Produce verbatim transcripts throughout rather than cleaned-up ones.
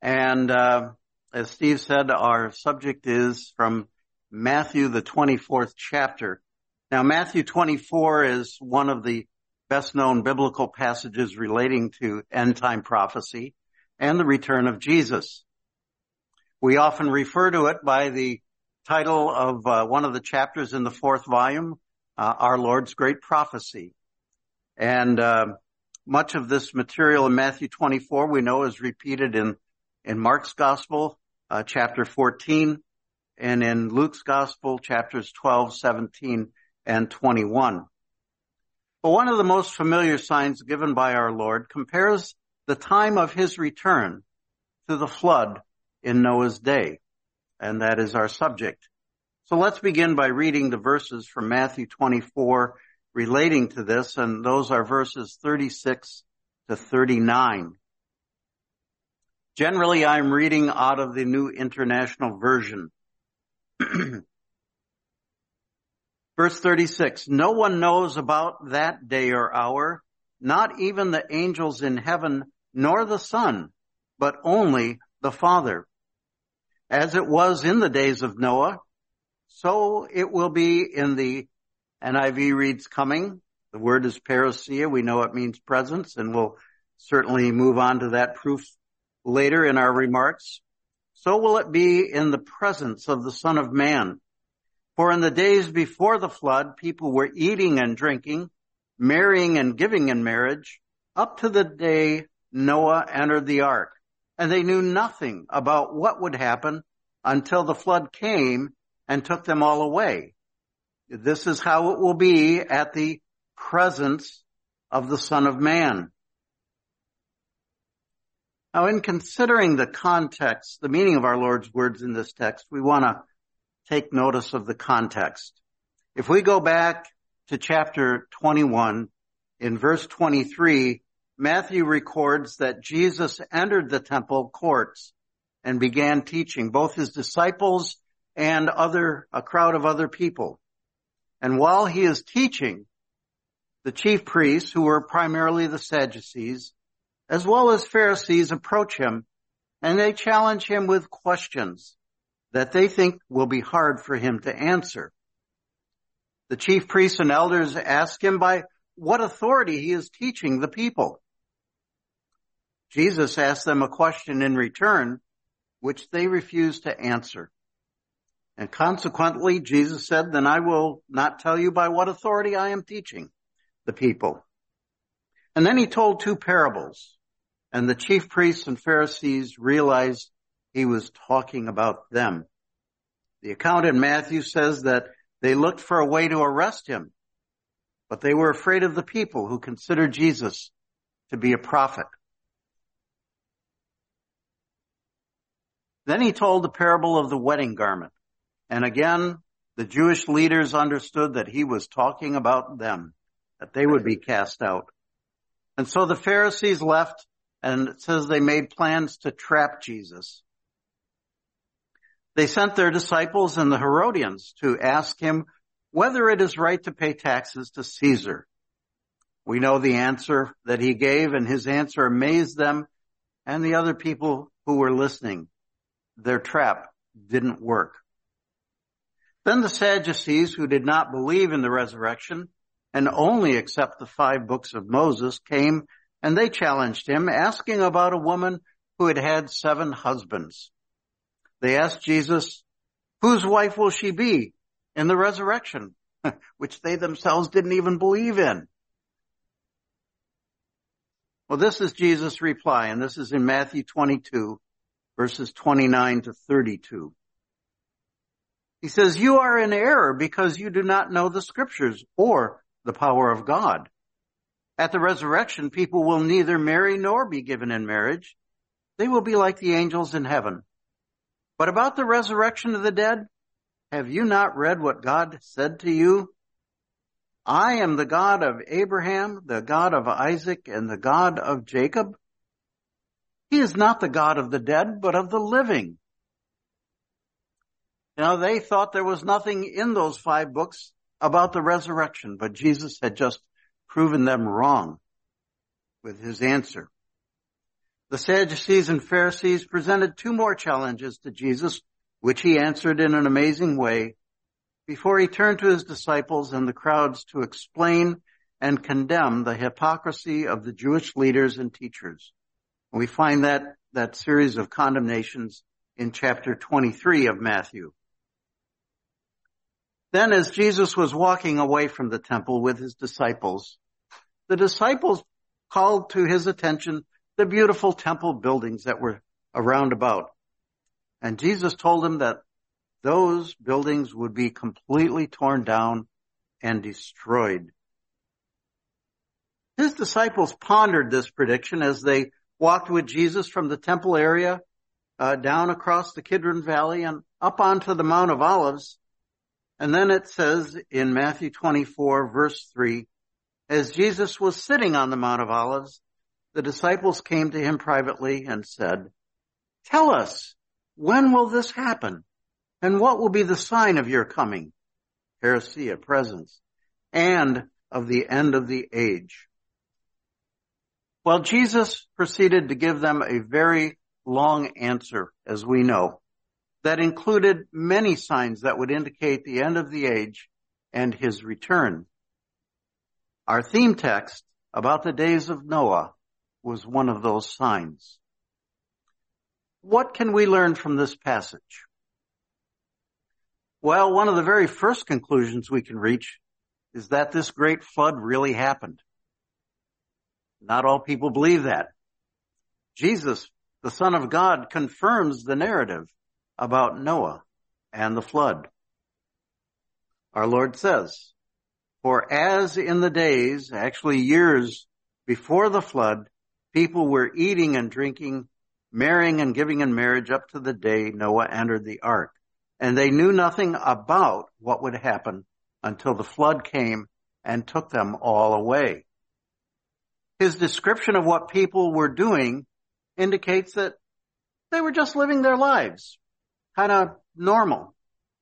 And uh, as Steve said, our subject is from Matthew, the twenty-fourth chapter. Now, Matthew twenty-four is one of the best-known biblical passages relating to end-time prophecy and the return of Jesus. We often refer to it by the title of uh, one of the chapters in the fourth volume, uh, Our Lord's Great Prophecy. And uh, much of this material in Matthew twenty-four we know is repeated in, in Mark's Gospel, uh, chapter fourteen, and in Luke's Gospel, chapters twelve, seventeen, and twenty-one. But one of the most familiar signs given by our Lord compares the time of his return to the flood in Noah's day, and that is our subject. So let's begin by reading the verses from Matthew twenty-four relating to this, and those are verses thirty-six to thirty-nine. Generally, I'm reading out of the New International Version. Verse thirty-six, no one knows about that day or hour, not even the angels in heaven, nor the Son, but only the Father. As it was in the days of Noah, so it will be in the N I V reads coming. The word is parousia. We know it means presence, and we'll certainly move on to that proof later in our remarks. So will it be in the presence of the Son of Man. For in the days before the flood, people were eating and drinking, marrying and giving in marriage, up to the day Noah entered the ark. And they knew nothing about what would happen until the flood came and took them all away. This is how it will be at the presence of the Son of Man. Now, in considering the context, the meaning of our Lord's words in this text, we want to take notice of the context. If we go back to chapter twenty-one, in verse twenty-three, Matthew records that Jesus entered the temple courts and began teaching both his disciples and other, a crowd of other people. And while he is teaching, the chief priests, who were primarily the Sadducees, as well as Pharisees, approach him, and they challenge him with questions that they think will be hard for him to answer. The chief priests and elders ask him by what authority he is teaching the people. Jesus asked them a question in return, which they refused to answer. And consequently, Jesus said, then I will not tell you by what authority I am teaching the people. And then he told two parables, and the chief priests and Pharisees realized he was talking about them. The account in Matthew says that they looked for a way to arrest him, but they were afraid of the people who considered Jesus to be a prophet. Then he told the parable of the wedding garment. And again, the Jewish leaders understood that he was talking about them, that they would be cast out. And so the Pharisees left, and it says they made plans to trap Jesus. They sent their disciples and the Herodians to ask him whether it is right to pay taxes to Caesar. We know the answer that he gave, and his answer amazed them and the other people who were listening. Their trap didn't work. Then the Sadducees, who did not believe in the resurrection and only accept the five books of Moses, came and they challenged him, asking about a woman who had had seven husbands. They asked Jesus, whose wife will she be in the resurrection, which they themselves didn't even believe in? Well, this is Jesus' reply, and this is in Matthew twenty-two, verses twenty-nine to thirty-two. He says, you are in error because you do not know the scriptures or the power of God. At the resurrection, people will neither marry nor be given in marriage. They will be like the angels in heaven. But about the resurrection of the dead, have you not read what God said to you? I am the God of Abraham, the God of Isaac, and the God of Jacob. He is not the God of the dead, but of the living. Now, they thought there was nothing in those five books about the resurrection, but Jesus had just proven them wrong with his answer. The Sadducees and Pharisees presented two more challenges to Jesus, which he answered in an amazing way, before he turned to his disciples and the crowds to explain and condemn the hypocrisy of the Jewish leaders and teachers. We find that, that series of condemnations in chapter twenty-three of Matthew. Then as Jesus was walking away from the temple with his disciples, the disciples called to his attention the beautiful temple buildings that were around about. And Jesus told them that those buildings would be completely torn down and destroyed. His disciples pondered this prediction as they walked with Jesus from the temple area uh, down across the Kidron Valley and up onto the Mount of Olives. And then it says in Matthew twenty-four, verse three, as Jesus was sitting on the Mount of Olives, the disciples came to him privately and said, "Tell us, when will this happen? And what will be the sign of your coming, parousia, presence, and of the end of the age?" Well, Jesus proceeded to give them a very long answer, as we know, that included many signs that would indicate the end of the age and his return. Our theme text about the days of Noah was one of those signs. What can we learn from this passage? Well, one of the very first conclusions we can reach is that this great flood really happened. Not all people believe that. Jesus, the Son of God, confirms the narrative about Noah and the flood. Our Lord says, "For as in the days, actually years before the flood, people were eating and drinking, marrying and giving in marriage up to the day Noah entered the ark. And they knew nothing about what would happen until the flood came and took them all away." His description of what people were doing indicates that they were just living their lives, kind of normal.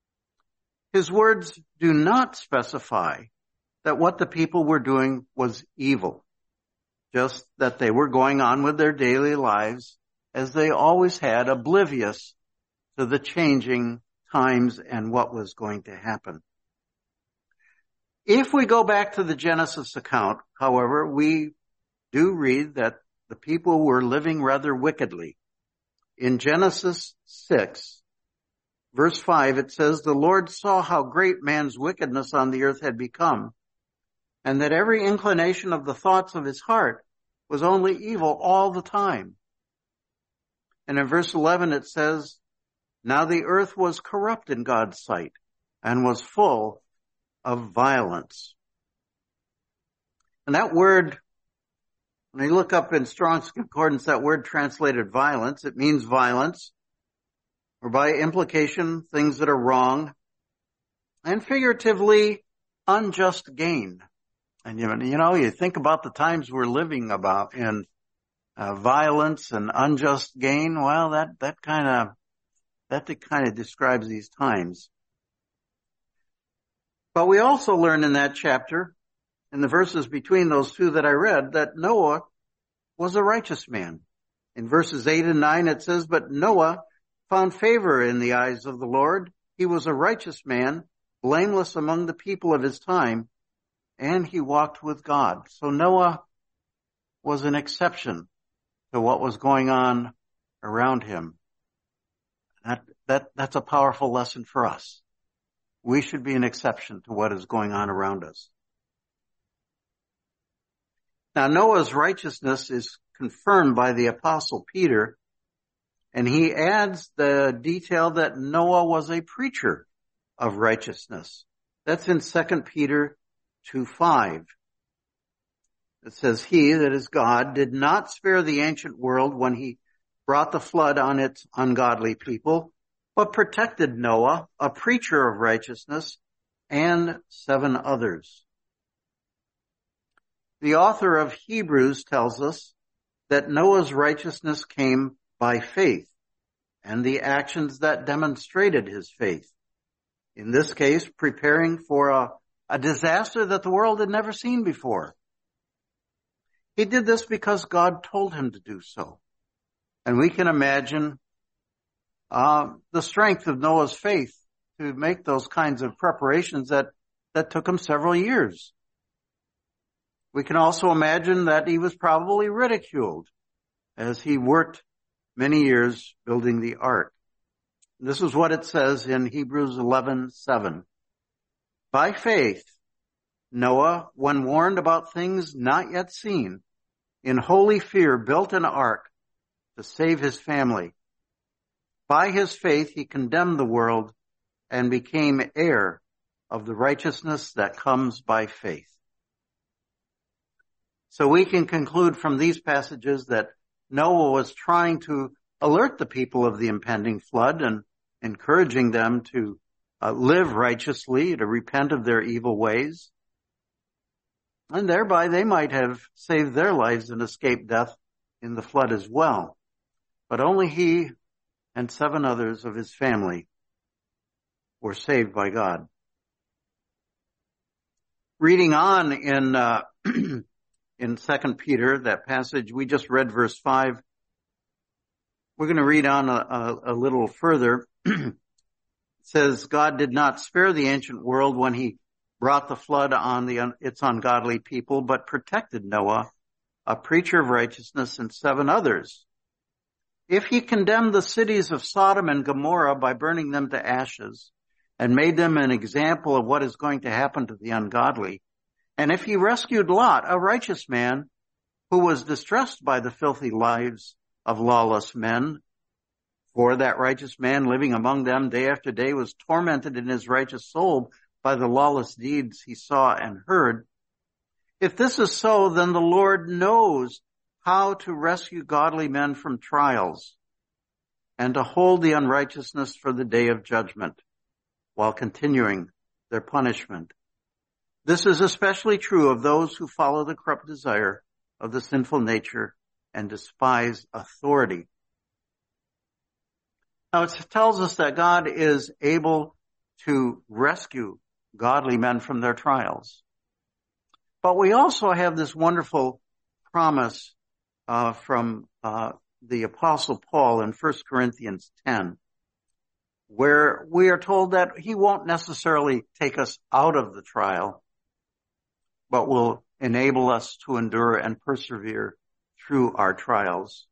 His words do not specify that what the people were doing was evil, just that they were going on with their daily lives as they always had, oblivious to the changing times and what was going to happen. If we go back to the Genesis account, however, we do read that the people were living rather wickedly. In Genesis six, verse five, it says, "The Lord saw how great man's wickedness on the earth had become, and that every inclination of the thoughts of his heart was only evil all the time." And in verse eleven it says, "Now the earth was corrupt in God's sight and was full of violence." And that word, when you look up in Strong's Concordance, that word translated violence, it means violence, or by implication, things that are wrong, and figuratively, unjust gain. And you know, you know, you think about the times we're living about in uh, violence and unjust gain. Well, that that kind of that kind of describes these times. But we also learn in that chapter, in the verses between those two that I read, that Noah was a righteous man. In verses eight and nine it says, "But Noah found favor in the eyes of the Lord. He was a righteous man, blameless among the people of his time, and he walked with God." So Noah was an exception to what was going on around him. That, that, that's a powerful lesson for us. We should be an exception to what is going on around us. Now, Noah's righteousness is confirmed by the Apostle Peter, and he adds the detail that Noah was a preacher of righteousness. That's in Second Peter two five. It says, "He," that is God, "did not spare the ancient world when he brought the flood on its ungodly people, but protected Noah, a preacher of righteousness, and seven others." The author of Hebrews tells us that Noah's righteousness came by faith and the actions that demonstrated his faith. In this case, preparing for a, a disaster that the world had never seen before. He did this because God told him to do so. And we can imagine uh, the strength of Noah's faith to make those kinds of preparations that, that took him several years. We can also imagine that he was probably ridiculed as he worked many years building the ark. This is what it says in Hebrews eleven seven. By faith, Noah, when warned about things not yet seen, in holy fear built an ark to save his family. By his faith, he condemned the world and became heir of the righteousness that comes by faith. So we can conclude from these passages that Noah was trying to alert the people of the impending flood and encouraging them to uh, live righteously, to repent of their evil ways. And thereby they might have saved their lives and escaped death in the flood as well. But only he and seven others of his family were saved by God. Reading on in uh, in Second Peter, that passage, we just read verse five. We're going to read on a, a, a little further. It says, God did not spare the ancient world when he brought the flood on the its ungodly people, but protected Noah, a preacher of righteousness, and seven others. If he condemned the cities of Sodom and Gomorrah by burning them to ashes, and made them an example of what is going to happen to the ungodly, and if he rescued Lot, a righteous man, who was distressed by the filthy lives of lawless men, for that righteous man living among them day after day was tormented in his righteous soul by the lawless deeds he saw and heard. If this is so, then the Lord knows how to rescue godly men from trials and to hold the unrighteousness for the day of judgment while continuing their punishment. This is especially true of those who follow the corrupt desire of the sinful nature and despise authority. Now it tells us that God is able to rescue godly men from their trials. But we also have this wonderful promise uh, from uh, the Apostle Paul in First Corinthians ten, where we are told that he won't necessarily take us out of the trial, but will enable us to endure and persevere through our trials.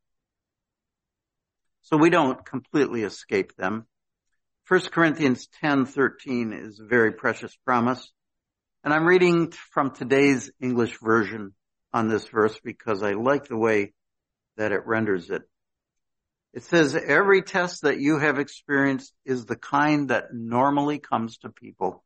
So we don't completely escape them. First Corinthians ten thirteen is a very precious promise. And I'm reading from today's English version on this verse because I like the way that it renders it. It says, every test that you have experienced is the kind that normally comes to people.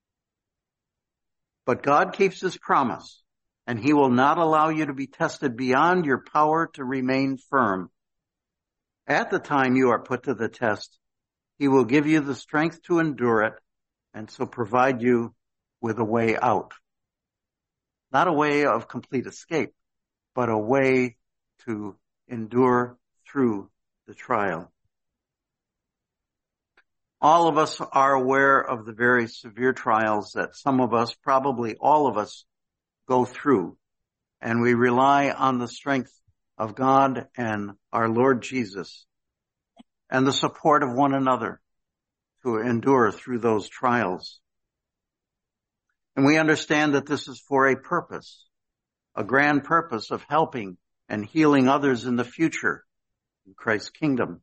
But God keeps his promise, and he will not allow you to be tested beyond your power to remain firm. At the time you are put to the test, he will give you the strength to endure it, and so provide you with a way out. Not a way of complete escape, but a way to endure through the trial. All of us are aware of the very severe trials that some of us, probably all of us, go through, and we rely on the strength of God and our Lord Jesus and the support of one another to endure through those trials. And we understand that this is for a purpose, a grand purpose of helping and healing others in the future in Christ's kingdom.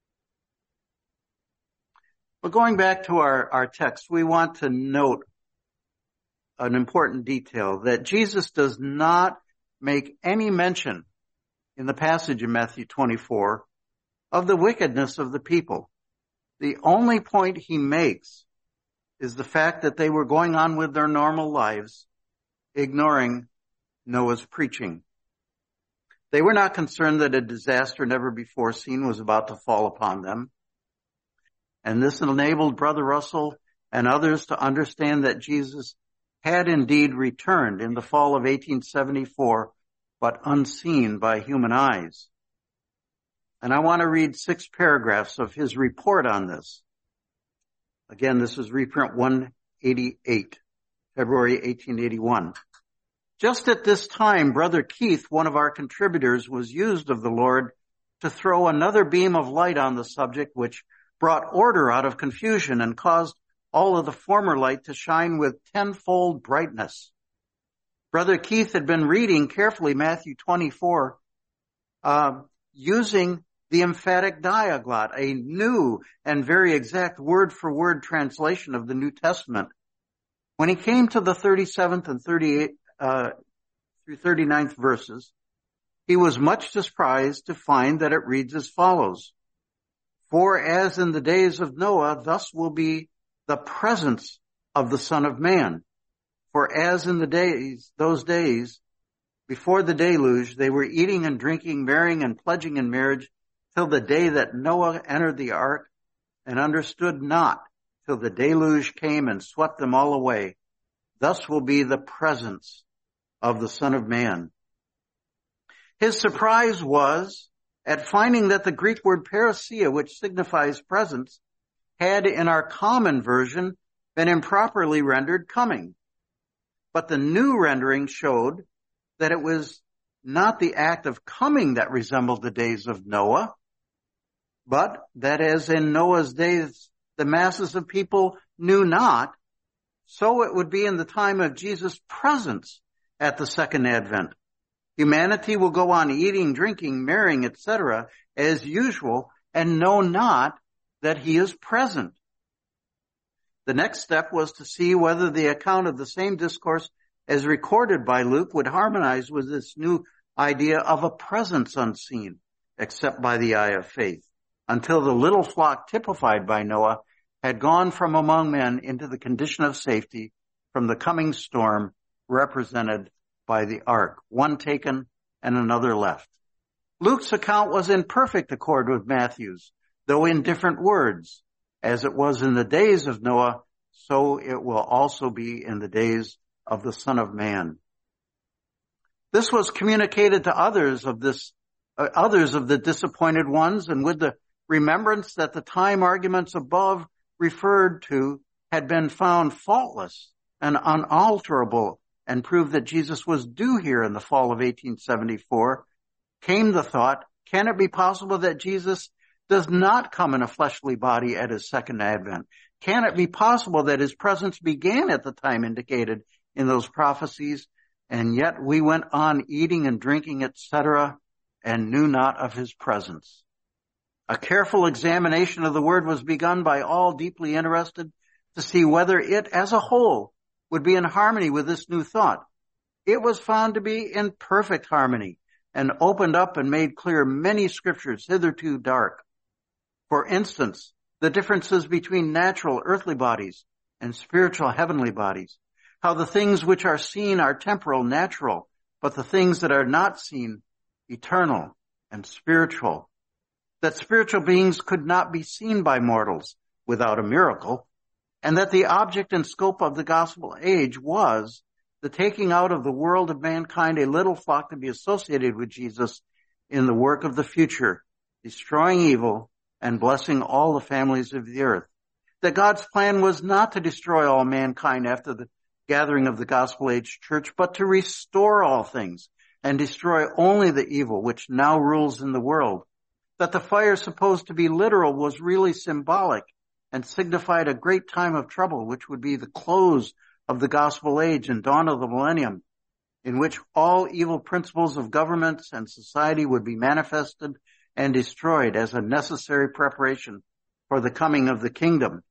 But going back to our, our text, we want to note an important detail, that Jesus does not make any mention in the passage in Matthew twenty-four of the wickedness of the people. The only point he makes is the fact that they were going on with their normal lives, ignoring Noah's preaching. They were not concerned that a disaster never before seen was about to fall upon them. And this enabled Brother Russell and others to understand that Jesus had indeed returned in the fall of eighteen seventy-four, but unseen by human eyes. And I want to read six paragraphs of his report on this. Again, this is reprint one eighty-eight, February eighteen eighty-one. Just at this time, Brother Keith, one of our contributors, was used of the Lord to throw another beam of light on the subject, which brought order out of confusion and caused all of the former light to shine with tenfold brightness. Brother Keith had been reading carefully Matthew twenty-four, uh, using the emphatic diaglot, a new and very exact word-for-word translation of the New Testament. When he came to the thirty-seventh and thirty-eighth uh, through thirty-ninth verses, he was much surprised to find that it reads as follows: "For as in the days of Noah, thus will be the presence of the Son of Man. For as in the days, those days, before the deluge, they were eating and drinking, marrying and pledging in marriage, till the day that Noah entered the ark, and understood not till the deluge came and swept them all away. Thus will be the presence of the Son of Man." His surprise was at finding that the Greek word parousia, which signifies presence, had in our common version been improperly rendered coming. But the new rendering showed that it was not the act of coming that resembled the days of Noah, but that as in Noah's days the masses of people knew not, so it would be in the time of Jesus' presence at the second advent. Humanity will go on eating, drinking, marrying, et cetera as usual, and know not that he is present. The next step was to see whether the account of the same discourse as recorded by Luke would harmonize with this new idea of a presence unseen, except by the eye of faith, until the little flock typified by Noah had gone from among men into the condition of safety from the coming storm represented by the ark, one taken and another left. Luke's account was in perfect accord with Matthew's, though in different words. As it was in the days of Noah, so it will also be in the days of the Son of Man. This was communicated to others of this, uh, others of the disappointed ones, and with the remembrance that the time arguments above referred to had been found faultless and unalterable and proved that Jesus was due here in the fall of eighteen seventy-four, came the thought, can it be possible that Jesus does not come in a fleshly body at his second advent? Can it be possible that his presence began at the time indicated in those prophecies, and yet we went on eating and drinking, et cetera, and knew not of his presence? A careful examination of the word was begun by all deeply interested to see whether it as a whole would be in harmony with this new thought. It was found to be in perfect harmony and opened up and made clear many scriptures hitherto dark. For instance, the differences between natural earthly bodies and spiritual heavenly bodies, how the things which are seen are temporal, natural, but the things that are not seen, eternal and spiritual, that spiritual beings could not be seen by mortals without a miracle, and that the object and scope of the gospel age was the taking out of the world of mankind a little flock to be associated with Jesus in the work of the future, destroying evil and blessing all the families of the earth. That God's plan was not to destroy all mankind after the gathering of the gospel age church, but to restore all things and destroy only the evil which now rules in the world. That the fire supposed to be literal was really symbolic and signified a great time of trouble, which would be the close of the gospel age and dawn of the millennium, in which all evil principles of governments and society would be manifested and destroyed as a necessary preparation for the coming of the kingdom.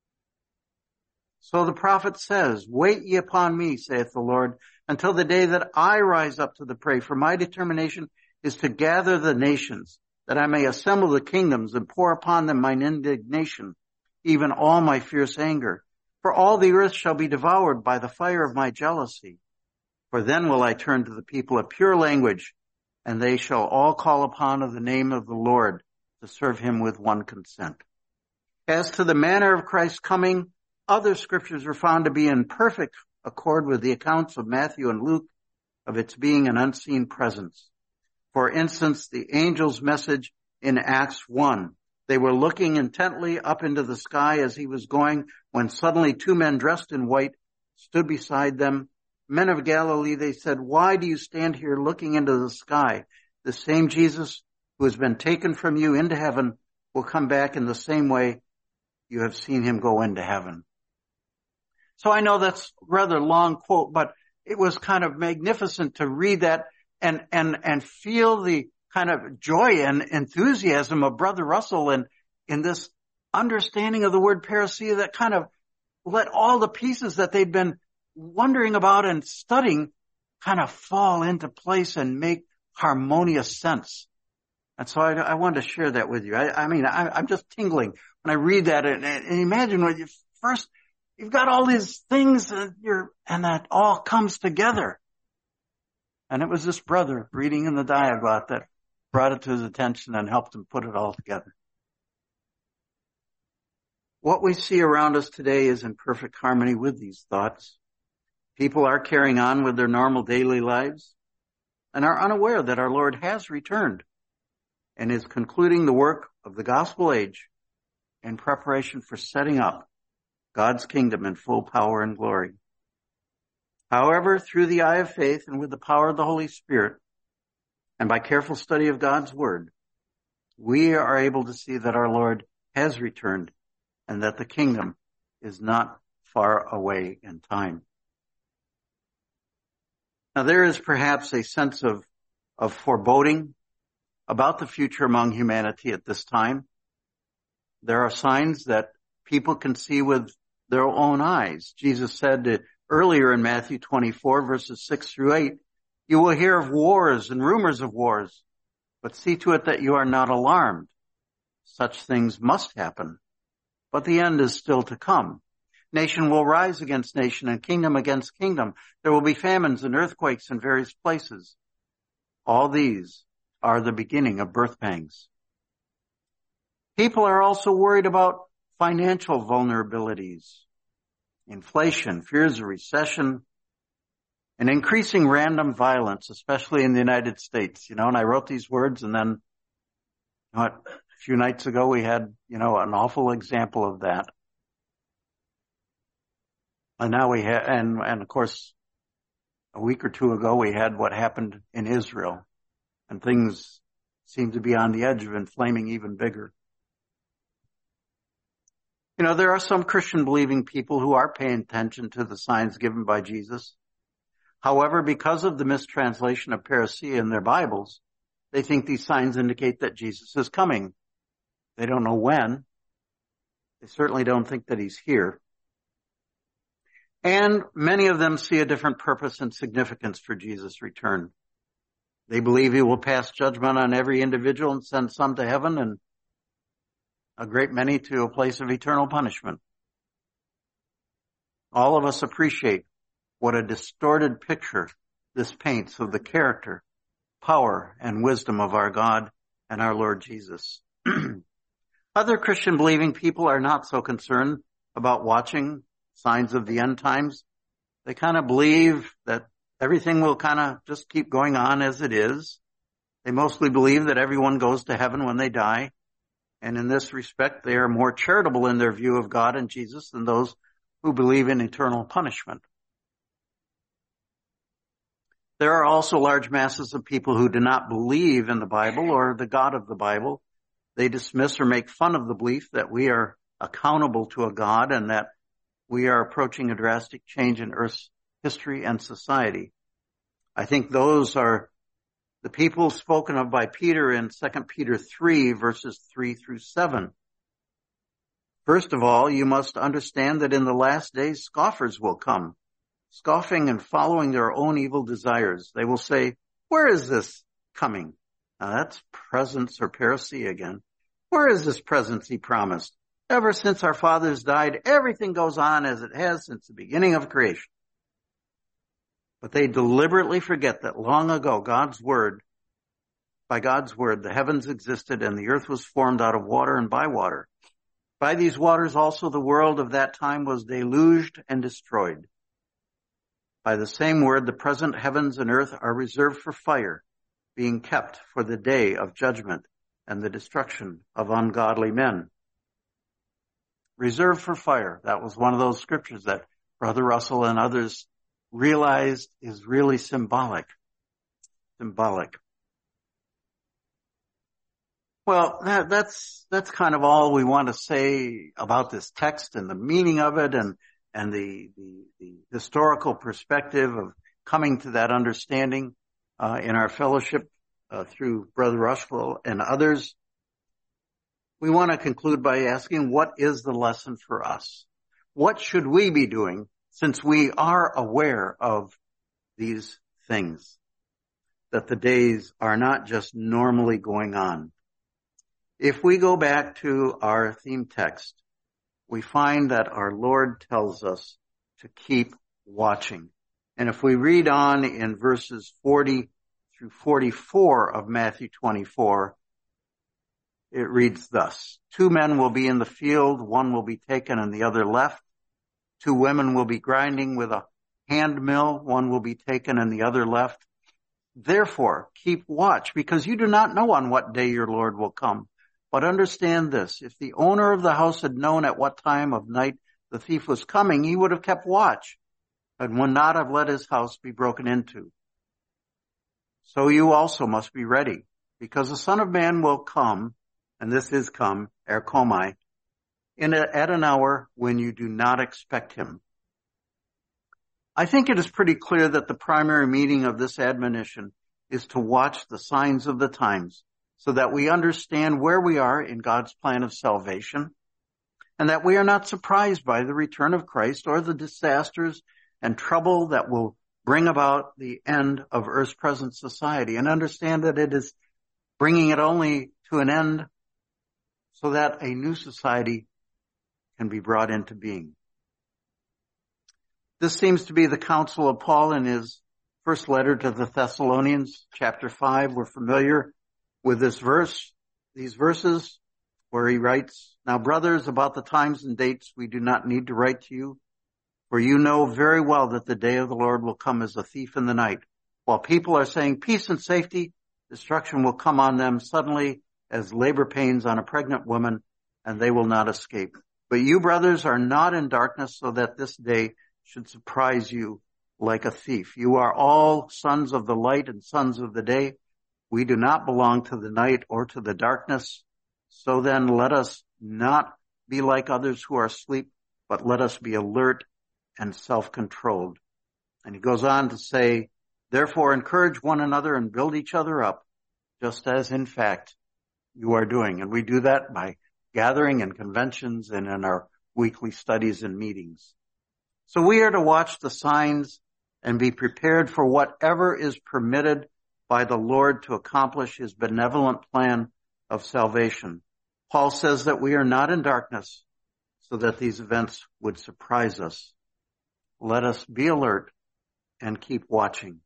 So the prophet says, "Wait ye upon me, saith the Lord, until the day that I rise up to the prey. For my determination is to gather the nations, that I may assemble the kingdoms and pour upon them mine indignation, even all my fierce anger. For all the earth shall be devoured by the fire of my jealousy. For then will I turn to the people a pure language, and they shall all call upon of the name of the Lord to serve him with one consent." As to the manner of Christ's coming, other scriptures were found to be in perfect accord with the accounts of Matthew and Luke of its being an unseen presence. For instance, the angel's message in Acts one. They were looking intently up into the sky as he was going, when suddenly two men dressed in white stood beside them. "Men of Galilee," they said, "why do you stand here looking into the sky? The same Jesus who has been taken from you into heaven will come back in the same way you have seen him go into heaven. So I know that's a rather long quote, but it was kind of magnificent to read that and, and, and feel the kind of joy and enthusiasm of Brother Russell in, in this understanding of the word parousia that kind of let all the pieces that they'd been wondering about and studying kind of fall into place and make harmonious sense. And so I, I wanted to share that with you. I, I mean, I, I'm just tingling when I read that, and, and imagine when you first, you've got all these things and you're, and that all comes together. And it was this brother reading in the Diaglott that brought it to his attention and helped him put it all together. What we see around us today is in perfect harmony with these thoughts. People are carrying on with their normal daily lives and are unaware that our Lord has returned and is concluding the work of the gospel age in preparation for setting up God's kingdom in full power and glory. However, through the eye of faith and with the power of the Holy Spirit and by careful study of God's word, we are able to see that our Lord has returned and that the kingdom is not far away in time. Now, there is perhaps a sense of, of foreboding about the future among humanity at this time. There are signs that people can see with their own eyes. Jesus said uh, earlier in Matthew twenty-four, verses six through eight, you will hear of wars and rumors of wars, but see to it that you are not alarmed. Such things must happen, but the end is still to come. Nation will rise against nation and kingdom against kingdom. There will be famines and earthquakes in various places. All these are the beginning of birth pangs. People are also worried about financial vulnerabilities, inflation, fears of recession, and increasing random violence, especially in the United States. You know, and I wrote these words, and then you know, a few nights ago we had, you know, an awful example of that. And now we have, and, and of course, a week or two ago we had what happened in Israel, and things seem to be on the edge of inflaming even bigger. You know, there are some Christian believing people who are paying attention to the signs given by Jesus. However, because of the mistranslation of parousia in their Bibles, they think these signs indicate that Jesus is coming. They don't know when. They certainly don't think that he's here. And many of them see a different purpose and significance for Jesus' return. They believe he will pass judgment on every individual and send some to heaven and a great many to a place of eternal punishment. All of us appreciate what a distorted picture this paints of the character, power, and wisdom of our God and our Lord Jesus. Other Christian believing people are not so concerned about watching signs of the end times. They kind of believe that everything will kind of just keep going on as it is. They mostly believe that everyone goes to heaven when they die. And in this respect, they are more charitable in their view of God and Jesus than those who believe in eternal punishment. There are also large masses of people who do not believe in the Bible or the God of the Bible. They dismiss or make fun of the belief that we are accountable to a God and that we are approaching a drastic change in Earth's history and society. I think those are the people spoken of by Peter in Second Peter three, verses three through seven. First of all, you must understand that in the last days scoffers will come, scoffing and following their own evil desires. They will say, where is this coming? Now that's presence or parousia again. Where is this presence he promised? Ever since our fathers died, everything goes on as it has since the beginning of creation. But they deliberately forget that long ago, God's word, by God's word, the heavens existed and the earth was formed out of water and by water. By these waters also the world of that time was deluged and destroyed. By the same word, the present heavens and earth are reserved for fire, being kept for the day of judgment and the destruction of ungodly men. Reserved for fire. That was one of those scriptures that Brother Russell and others realized is really symbolic. Symbolic. Well, that, that's, that's kind of all we want to say about this text and the meaning of it and, and the, the, the historical perspective of coming to that understanding, uh, in our fellowship, uh, through Brother Rushville and others. We want to conclude by asking, what is the lesson for us? What should we be doing since we are aware of these things, that the days are not just normally going on? If we go back to our theme text, we find that our Lord tells us to keep watching. And if we read on in verses forty through forty-four of Matthew twenty-four, it reads thus: Two men will be in the field, one will be taken and the other left. Two women will be grinding with a hand mill, one will be taken and the other left. Therefore, keep watch, because you do not know on what day your Lord will come. But understand this, if the owner of the house had known at what time of night the thief was coming, he would have kept watch and would not have let his house be broken into. So you also must be ready, because the Son of Man will come, and this is come, erkomai, in a, at an hour when you do not expect him. I think it is pretty clear that the primary meaning of this admonition is to watch the signs of the times, so that we understand where we are in God's plan of salvation, and that we are not surprised by the return of Christ or the disasters and trouble that will bring about the end of Earth's present society, and understand that it is bringing it only to an end so that a new society can be brought into being. This seems to be the counsel of Paul in his first letter to the Thessalonians, chapter five. We're familiar with this verse, these verses, where he writes, Now, brothers, about the times and dates we do not need to write to you, for you know very well that the day of the Lord will come as a thief in the night. While people are saying peace and safety, destruction will come on them suddenly as labor pains on a pregnant woman, and they will not escape. But you, brothers, are not in darkness, so that this day should surprise you like a thief. You are all sons of the light and sons of the day. We do not belong to the night or to the darkness. So then let us not be like others who are asleep, but let us be alert and self-controlled. And he goes on to say, Therefore encourage one another and build each other up, just as in fact you are doing. And we do that by gathering in conventions and in our weekly studies and meetings. So we are to watch the signs and be prepared for whatever is permitted by the Lord to accomplish his benevolent plan of salvation. Paul says that we are not in darkness so that these events would surprise us. Let us be alert and keep watching.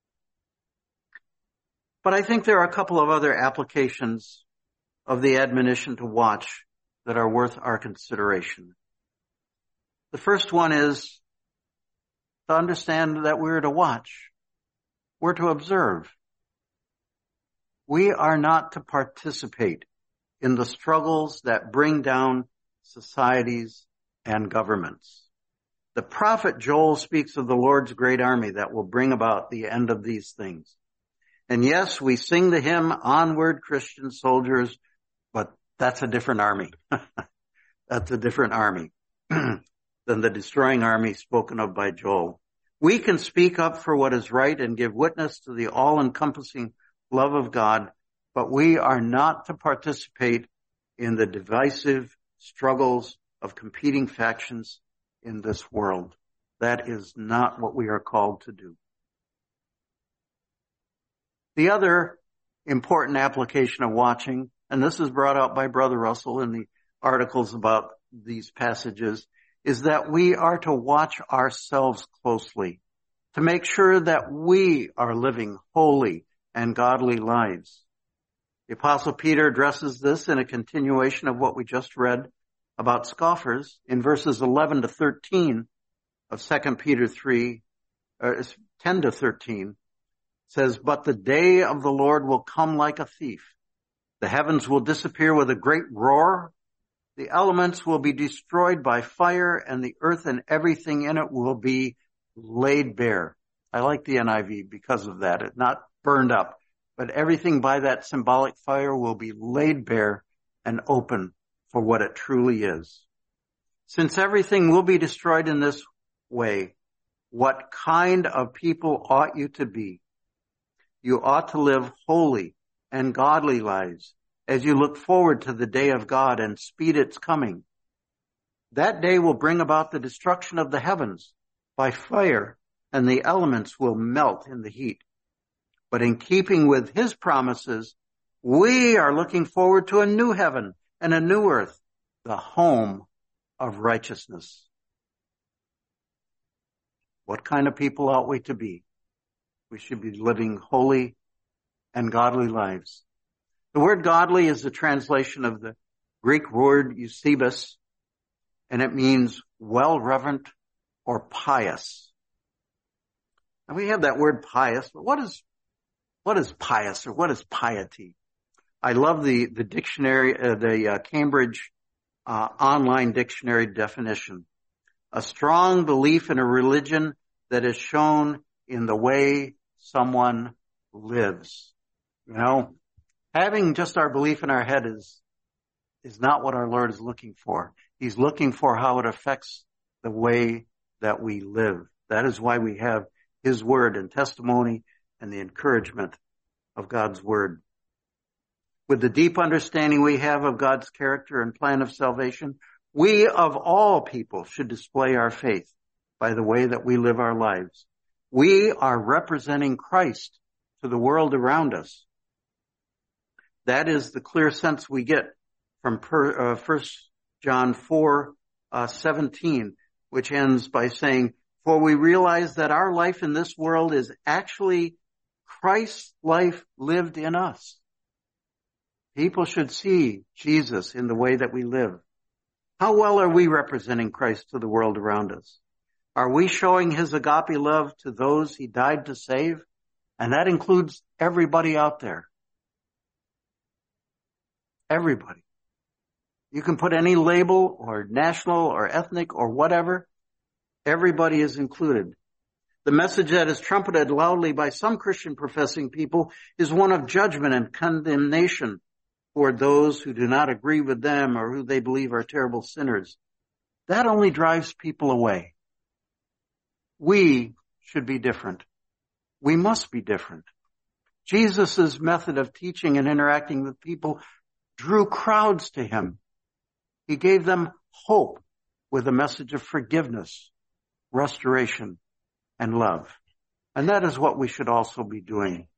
But I think there are a couple of other applications of the admonition to watch that are worth our consideration. The first one is to understand that we're to watch. We're to observe. We are not to participate in the struggles that bring down societies and governments. The prophet Joel speaks of the Lord's great army that will bring about the end of these things. And yes, we sing the hymn, Onward, Christian Soldiers, but that's a different army. That's a different army than the destroying army spoken of by Joel. We can speak up for what is right and give witness to the all-encompassing love of God, but we are not to participate in the divisive struggles of competing factions in this world. That is not what we are called to do. The other important application of watching, and this is brought out by Brother Russell in the articles about these passages, is that we are to watch ourselves closely to make sure that we are living holy and godly lives. The Apostle Peter addresses this in a continuation of what we just read about scoffers in verses eleven to thirteen of Second Peter three, or ten to thirteen. Says, But the day of the Lord will come like a thief. The heavens will disappear with a great roar. The elements will be destroyed by fire, and the earth and everything in it will be laid bare. I like the N I V because of that. It's not burned up, but everything by that symbolic fire will be laid bare and open for what it truly is. Since everything will be destroyed in this way, what kind of people ought you to be? You ought to live holy and godly lives as you look forward to the day of God and speed its coming. That day will bring about the destruction of the heavens by fire, and the elements will melt in the heat. But in keeping with his promises, we are looking forward to a new heaven and a new earth, the home of righteousness. What kind of people ought we to be? We should be living holy and godly lives. The word godly is the translation of the Greek word Eusebius, and it means well-reverent or pious. And we have that word pious, but what is, what is pious or what is piety? I love the, the dictionary, uh, the uh, Cambridge uh, online dictionary definition. A strong belief in a religion that is shown in the way someone lives. You know, having just our belief in our head is, is not what our Lord is looking for. He's looking for how it affects the way that we live. That is why we have his word and testimony and the encouragement of God's word. With the deep understanding we have of God's character and plan of salvation, we of all people should display our faith by the way that we live our lives. We are representing Christ to the world around us. That is the clear sense we get from per, uh, First John four, uh, seventeen, which ends by saying, "For we realize that our life in this world is actually Christ's life lived in us." People should see Jesus in the way that we live. How well are we representing Christ to the world around us? Are we showing his agape love to those he died to save? And that includes everybody out there. Everybody. You can put any label or national or ethnic or whatever. Everybody is included. The message that is trumpeted loudly by some Christian professing people is one of judgment and condemnation toward those who do not agree with them or who they believe are terrible sinners. That only drives people away. We should be different. We must be different. Jesus' method of teaching and interacting with people drew crowds to him. He gave them hope with a message of forgiveness, restoration, and love. And that is what we should also be doing.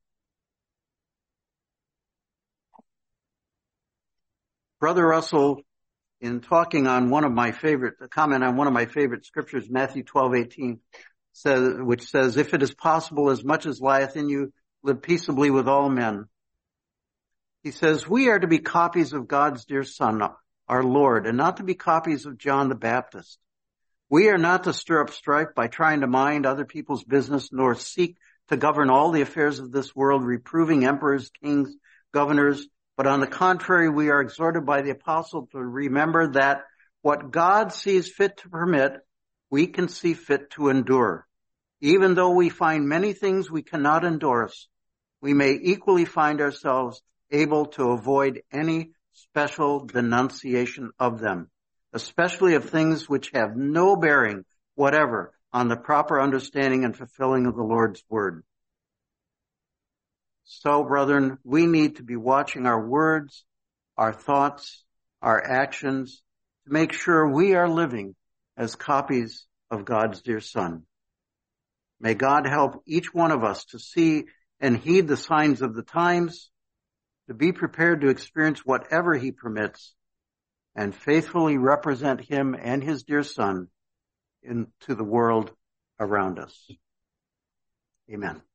Brother Russell, in talking on one of my favorite, a comment on one of my favorite scriptures, Matthew twelve eighteen, says, which says, "If it is possible, as much as lieth in you, live peaceably with all men." He says, we are to be copies of God's dear Son, our Lord, and not to be copies of John the Baptist. We are not to stir up strife by trying to mind other people's business, nor seek to govern all the affairs of this world, reproving emperors, kings, governors. But on the contrary, we are exhorted by the apostle to remember that what God sees fit to permit, we can see fit to endure. Even though we find many things we cannot endorse, we may equally find ourselves able to avoid any special denunciation of them, especially of things which have no bearing whatever on the proper understanding and fulfilling of the Lord's word. So, brethren, we need to be watching our words, our thoughts, our actions, to make sure we are living as copies of God's dear Son. May God help each one of us to see and heed the signs of the times, to be prepared to experience whatever he permits, and faithfully represent him and his dear Son into the world around us. Amen.